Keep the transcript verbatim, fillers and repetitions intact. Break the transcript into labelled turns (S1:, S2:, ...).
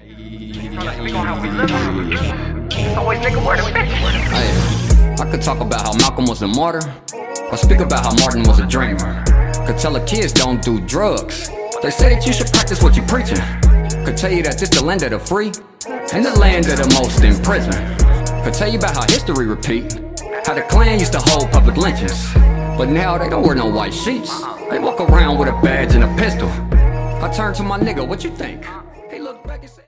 S1: We gon' have we live. Always nigga word of
S2: Hey, I could talk about how Malcolm was a martyr, or speak about how Martin was a dreamer. Could tell the kids don't do drugs. They say that you should practice what you preaching. Could tell you that this the land of the free and the land of the most in prison. Could tell you about how history repeat, how the Klan used to hold public lynchings, but now they don't wear no white sheets. They walk around with a badge and a pistol. I turn to my nigga, what you think? He looked back and said